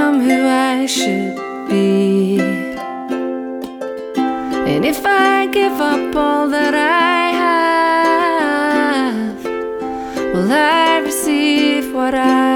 become who I should be. And if I give up all that I have, will I receive what I